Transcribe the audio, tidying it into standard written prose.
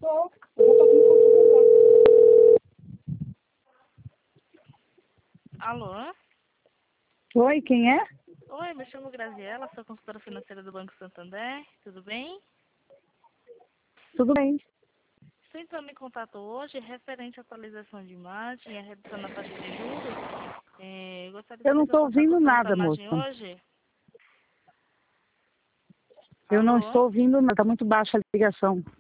Tô. Eu já tô aqui no computador. Alô? Oi, quem é? Oi, me chamo Graziela, sou consultora financeira do Banco Santander. Tudo bem? Tudo bem. Estou entrando em contato hoje referente à atualização de margem e a redução na taxa de juros. Gostaria de Eu não saber se eu estou posso ouvindo acompanhar essa nada, margem moça. hoje. Eu não Alô? estou ouvindo nada. Está muito baixa a ligação.